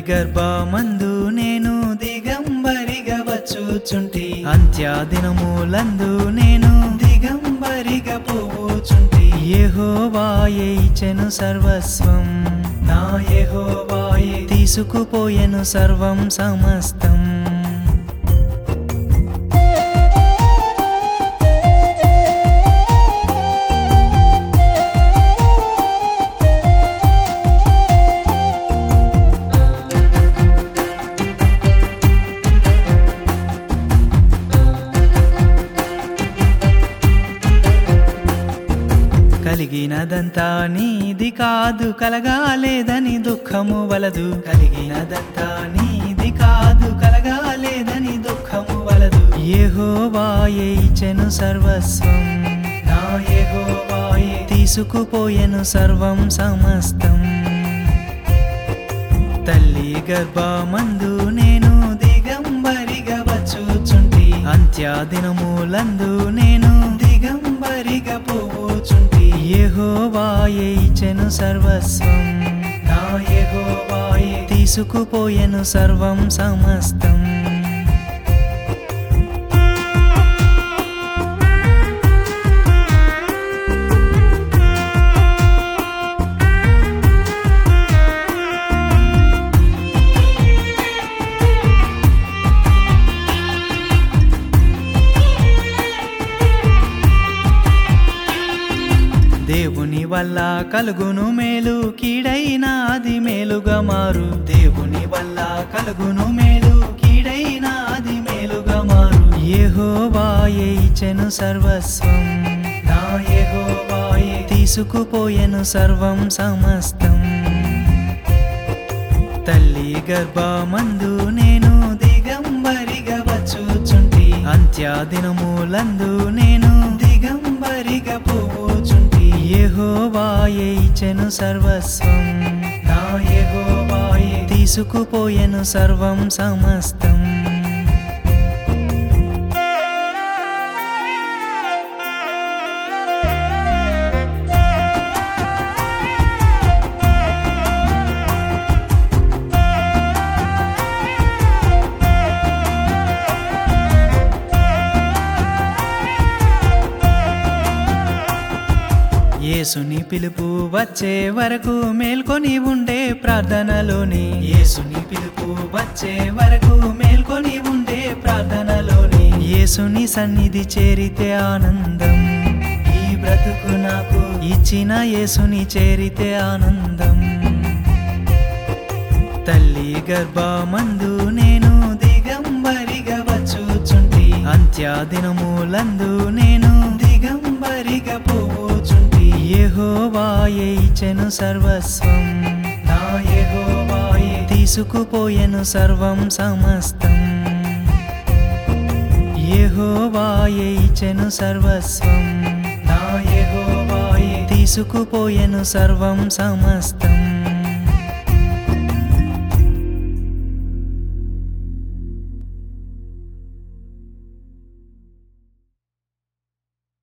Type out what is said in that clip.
గర్భమందు నేను దిగంబరిగా వచ్చుచుంటి, అంత్యదినములందు నేను దిగంబరిగా పోవుచుంటి. యెహోవాయే ఇచ్చెను సర్వస్వం, నా యెహోవాయే తీసుకుపోయెను సర్వం సమస్తం. కలిగినదంతా నీది కాదు, కలగాలేదని దుఃఖము వలదు. కలిగినదంతా నీది కాదు, కలగాలేదని దుఃఖము వలదు. యెహోవాయే ఇచ్చెను సర్వస్వం, నా యెహోవాయే తీసుకుపోయెను సర్వం సమస్తం. తల్లి గర్భమందు నేను దిగంబరిగా వచ్చుచుంటి, అంత్యదినములందు నేను దిగంబరిగా పోవుచుంటి. యెహోవాయే ఇచ్చెను సర్వస్వం, నా యెహోవాయే తీసుకుపోయెను సర్వం సమస్తం. దేవుని వల్ల కలుగును మేలు, కీడైన అది మేలుగా మారు. దేవుని వల్ల కలుగును మేలు, కీడైన అది మేలుగా మారు. యెహోవాయే ఇచ్చెను సర్వస్వం, నా యెహోవాయే తీసుకుపోయెను సర్వం సమస్తం. తల్లి గర్భమందు నేను దిగంబరిగా వచ్చుచుంటి, అంత్యదినములందు నేను దిగంబరిగా పోవుచుంటి. యెహోవాయే ఇచ్చెను సర్వస్వం, నా యెహోవాయే తీసుకుపోయెను సర్వం సమస్తం. యేసుని పిలుపు వచ్చే వరకు మేల్కొని ఉండే ప్రార్థనలోని, యేసుని పిలుపు వచ్చే వరకు మేల్కొని ఉండే ప్రార్థనలోని. యేసుని సన్నిధి చేరితే ఆనందం, ఈ బ్రతుకు నాకు ఇచ్చిన యేసుని చేరితే ఆనందం. తల్లి గర్భమందు నేను దిగంబరిగా వచ్చుచుంటి, అంత్యదినములందు నేను దిగంబరిగా పోవుచుంటి. యెహోవాయే ఇచ్చెను సర్వస్వం, నా యెహోవాయే తీసుకుపోయెను సర్వం సమస్తం. యెహోవాయే ఇచ్చెను సర్వస్వం, నా యెహోవాయే తీసుకుపోయెను సర్వం సమస్తం.